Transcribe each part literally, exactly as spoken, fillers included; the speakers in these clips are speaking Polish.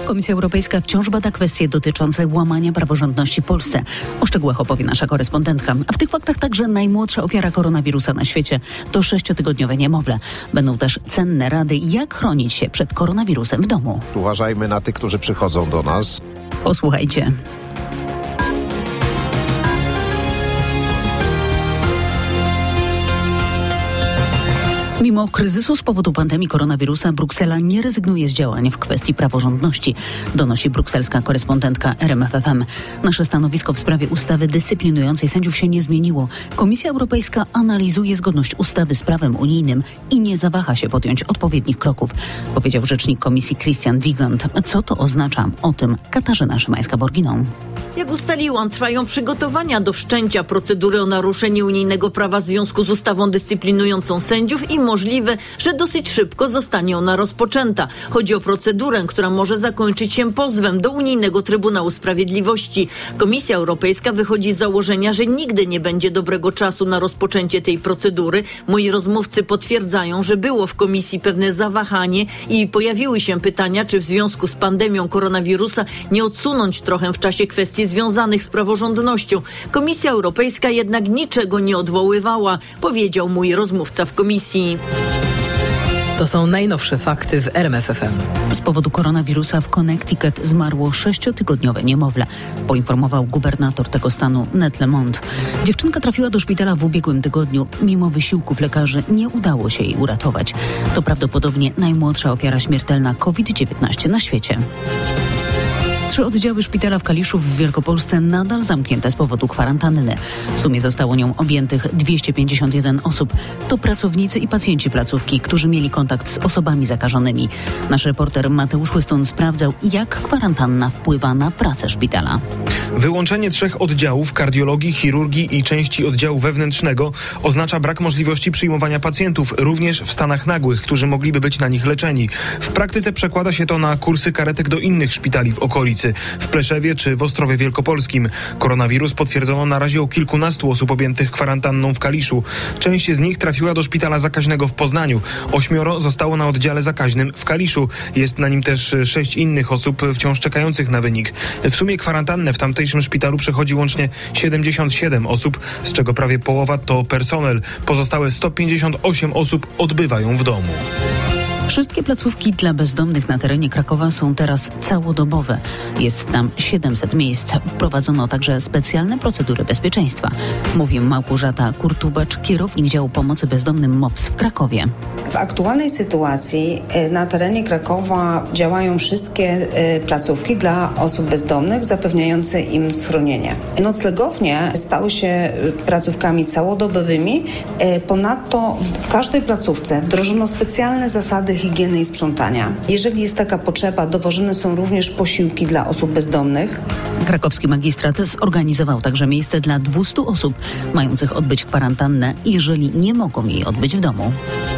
Komisja Europejska wciąż bada kwestie dotyczące łamania praworządności w Polsce. O szczegółach opowie nasza korespondentka. A w tych faktach także najmłodsza ofiara koronawirusa na świecie to sześciotygodniowe niemowlę. Będą też cenne rady, jak chronić się przed koronawirusem w domu. Uważajmy na tych, którzy przychodzą do nas. Posłuchajcie. Mimo kryzysu z powodu pandemii koronawirusa Bruksela nie rezygnuje z działań w kwestii praworządności, donosi brukselska korespondentka R M F F M. Nasze stanowisko w sprawie ustawy dyscyplinującej sędziów się nie zmieniło. Komisja Europejska analizuje zgodność ustawy z prawem unijnym i nie zawaha się podjąć odpowiednich kroków, powiedział rzecznik Komisji Christian Wiegand. Co to oznacza? O tym Katarzyna Szymańska-Borginą. Jak ustaliłam, trwają przygotowania do wszczęcia procedury o naruszenie unijnego prawa w związku z ustawą dyscyplinującą sędziów i możliwe, że dosyć szybko zostanie ona rozpoczęta. Chodzi o procedurę, która może zakończyć się pozwem do Unijnego Trybunału Sprawiedliwości. Komisja Europejska wychodzi z założenia, że nigdy nie będzie dobrego czasu na rozpoczęcie tej procedury. Moi rozmówcy potwierdzają, że było w komisji pewne zawahanie i pojawiły się pytania, czy w związku z pandemią koronawirusa nie odsunąć trochę w czasie kwestii związanych z praworządnością. Komisja Europejska jednak niczego nie odwoływała, powiedział mój rozmówca w komisji. To są najnowsze fakty w R M F F M. Z powodu koronawirusa w Connecticut zmarło sześciotygodniowe niemowlę, poinformował gubernator tego stanu Ned Lamont. Dziewczynka trafiła do szpitala w ubiegłym tygodniu. Mimo wysiłków lekarzy nie udało się jej uratować. To prawdopodobnie najmłodsza ofiara śmiertelna COVID dziewiętnaście na świecie. Trzy oddziały szpitala w Kaliszu w Wielkopolsce nadal zamknięte z powodu kwarantanny. W sumie zostało nią objętych dwieście pięćdziesiąt jeden osób. To pracownicy i pacjenci placówki, którzy mieli kontakt z osobami zakażonymi. Nasz reporter Mateusz Łystun sprawdzał, jak kwarantanna wpływa na pracę szpitala. Wyłączenie trzech oddziałów kardiologii, chirurgii i części oddziału wewnętrznego oznacza brak możliwości przyjmowania pacjentów, również w stanach nagłych, którzy mogliby być na nich leczeni. W praktyce przekłada się to na kursy karetek do innych szpitali w okolicy, w Pleszewie czy w Ostrowie Wielkopolskim. Koronawirus potwierdzono na razie u kilkunastu osób objętych kwarantanną w Kaliszu. Część z nich trafiła do szpitala zakaźnego w Poznaniu. Ośmioro zostało na oddziale zakaźnym w Kaliszu. Jest na nim też sześć innych osób wciąż czekających na wynik. W sumie kwarantannę w tamtejszym szpitalu przechodzi łącznie siedemdziesiąt siedem osób, z czego prawie połowa to personel. Pozostałe sto pięćdziesiąt osiem osób odbywają w domu. Wszystkie placówki dla bezdomnych na terenie Krakowa są teraz całodobowe. Jest tam siedemset miejsc. Wprowadzono także specjalne procedury bezpieczeństwa. Mówi Małgorzata Kurtubacz, kierownik działu pomocy bezdomnym M O P S w Krakowie. W aktualnej sytuacji na terenie Krakowa działają wszystkie placówki dla osób bezdomnych, zapewniające im schronienie. Noclegownie stały się placówkami całodobowymi. Ponadto w każdej placówce wdrożono specjalne zasady higieny i sprzątania. Jeżeli jest taka potrzeba, dowożone są również posiłki dla osób bezdomnych. Krakowski magistrat zorganizował także miejsce dla dwustu osób mających odbyć kwarantannę, jeżeli nie mogą jej odbyć w domu.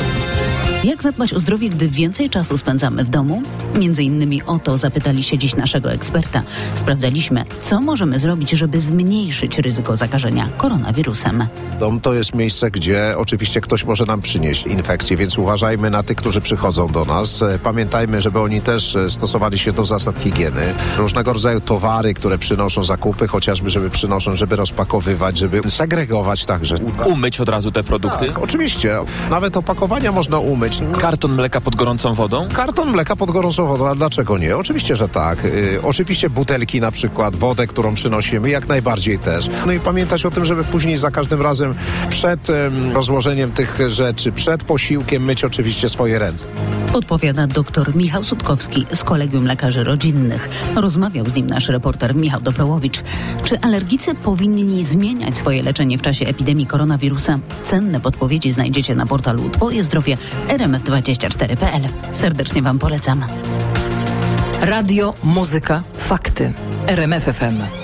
Jak zadbać o zdrowie, gdy więcej czasu spędzamy w domu? Między innymi o to zapytali się dziś naszego eksperta. Sprawdzaliśmy, co możemy zrobić, żeby zmniejszyć ryzyko zakażenia koronawirusem. Dom to jest miejsce, gdzie oczywiście ktoś może nam przynieść infekcję, więc uważajmy na tych, którzy przychodzą do nas. Pamiętajmy, żeby oni też stosowali się do zasad higieny. Różnego rodzaju towary, które przynoszą zakupy, chociażby żeby przynoszą, żeby rozpakowywać, żeby segregować także. Umyć od razu te produkty? Tak, oczywiście. Nawet opakowania można umyć. Karton mleka pod gorącą wodą? Karton mleka pod gorącą wodą, a dlaczego nie? Oczywiście, że tak. Yy, oczywiście butelki na przykład, wodę, którą przynosimy, jak najbardziej też. No i pamiętać o tym, żeby później za każdym razem przed ym, rozłożeniem tych rzeczy, przed posiłkiem myć oczywiście swoje ręce. Podpowiada dr Michał Sutkowski z Kolegium Lekarzy Rodzinnych. Rozmawiał z nim nasz reporter Michał Dobrołowicz. Czy alergicy powinni zmieniać swoje leczenie w czasie epidemii koronawirusa? Cenne podpowiedzi znajdziecie na portalu Twoje Zdrowie R M F dwadzieścia cztery kropka p l. Serdecznie Wam polecam. Radio, muzyka, fakty. R M F F M.